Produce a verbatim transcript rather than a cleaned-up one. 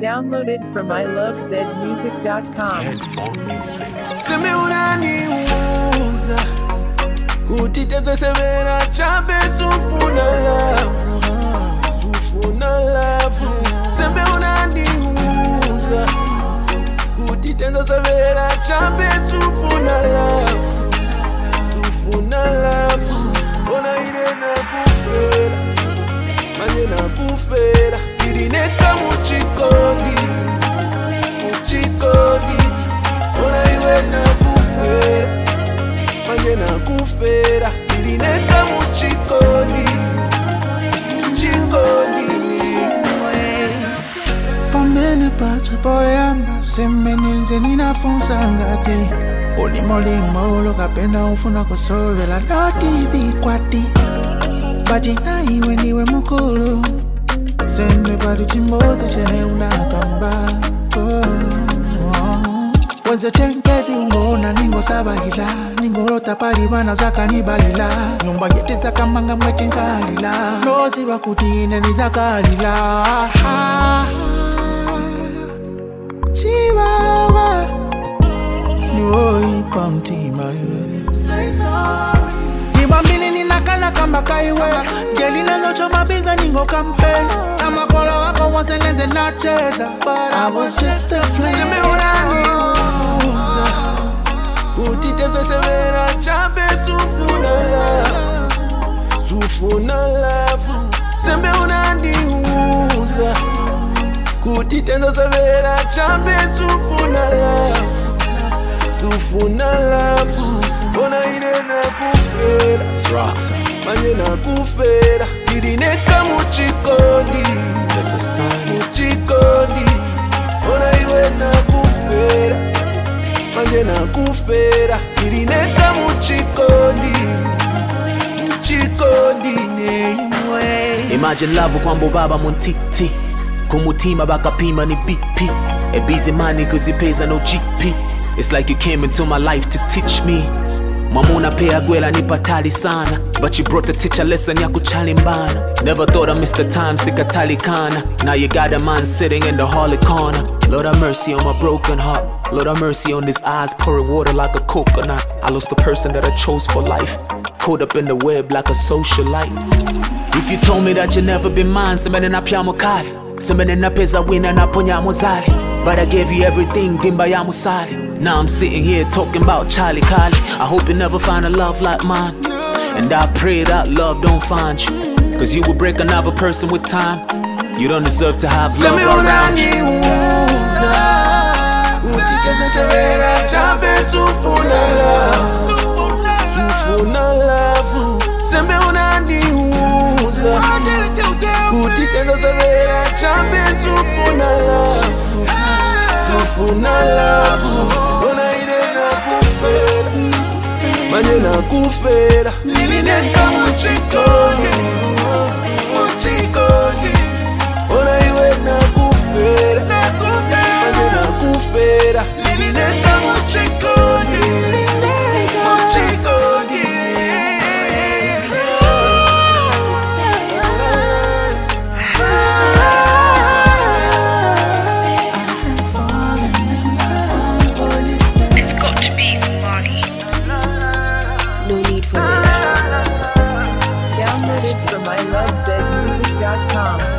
Downloaded from I love zed music dot com. Seme unaniuza kutiteza severa chape sufuna love sufuna love Seme unaniuza kutiteza severa chape sufuna love sufuna love Ona irena kufera manye na kufera irineka muchikodi muchikodi Ona iwe na kufera manje na kufera irineka muchikodi muchikodi Pamene pacha poyamba semenenze ninafunsa ngati Ulimolimo lokapenda ufuna kusovela Loti vikwati Bati na iwe niwe mukulu Seme pali chimbozi chene unakamba oh. Wenze chenkezi ungona ningo sabahila Ningo rota pali bana zaka nibalila Nyumba ngeti zaka manga mweke nkalila Lozi wakutine ni zaka lila Chiwawa Niwo ipa mtima ywe Say sorry Niwa mbili ninakala kamba kaiwe Geli nangocho mabiza ningo kampe Kama kola wako wasenenze nacheza But I was just a flame Kutiteza severa chape sufuna love Sufuna love Sembe unaniuza Kutiteza severa chape sufuna love Sufuna love Ona irena kufera It's rocks. Manye na kufera irineka muchikodi That's a sign. Muchikodi Ona iwe na kufera Manje na kufera irineka muchikodi Muchikodi neimwe Imagine love kwambo baba muntiti Kumutima bakapima ni B P A busy money cause it pays a no G P It's like you came into my life to teach me Mamuna pea gwela ni patali sana But you brought a teacher lesson ya kuchalimbana Never thought I missed the times tikatali kana Now you got a man sitting in the hallway corner Lord have mercy on my broken heart Lord have mercy on these eyes pouring water like a coconut I lost the person that I chose for life Caught up in the web like a socialite If you told me that you never been mine Semene na pya mukali Semene na peza wina na ponya mozali But I gave you everything, dimba ya musali Now I'm sitting here talking about Charlie Kali I hope you never find a love like mine And I pray that love don't find you Cause you will break another person with time You don't deserve to have love around you Kutiteza severa chape sufuna love Sufuna love Sembe unaniuza Kutiteza severa chape sufuna love Sufuna love Ona irena kufera Manye na kufera Irineka muchikodi Muchikodi Ona iwe na kufera Manye na kufera Irineka muchikodi Muchikodi It's got to be Marty. No need for it. Downloaded from I love zed music dot com.